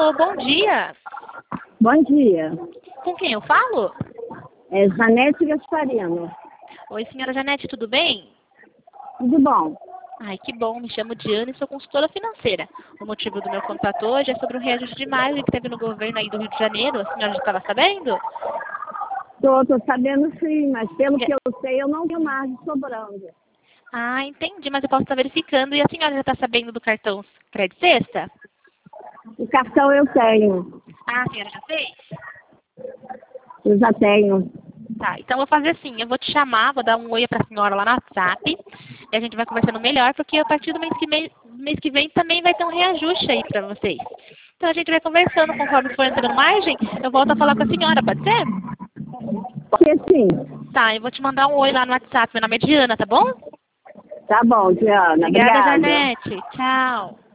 Alô, bom dia. Bom dia. Com quem eu falo? É Janete Gasparino. Oi, senhora Janete, tudo bem? Tudo bom? Ai, que bom. Me chamo Diana e sou consultora financeira. O motivo do meu contato hoje é sobre um reajuste de margem que teve no governo aí do Rio de Janeiro. A senhora já estava sabendo? Tô sabendo sim, mas pelo que eu sei, eu não tenho margem sobrando. Ah, entendi, mas eu posso estar verificando. E a senhora já está sabendo do cartão Crédito Sexta? O cartão eu tenho. Ah, a senhora já fez? Eu já tenho. Tá, então eu vou fazer assim, eu vou te chamar, vou dar um oi pra senhora lá no WhatsApp, e a gente vai conversando melhor, porque a partir do mês que vem também vai ter um reajuste aí pra vocês. Então a gente vai conversando, conforme for entrando margem, eu volto a falar com a senhora, pode ser? Porque sim. Tá, eu vou te mandar um oi lá no WhatsApp, meu nome é Diana, tá bom? Tá bom, Diana. Obrigada, Obrigada. Janete. Tchau.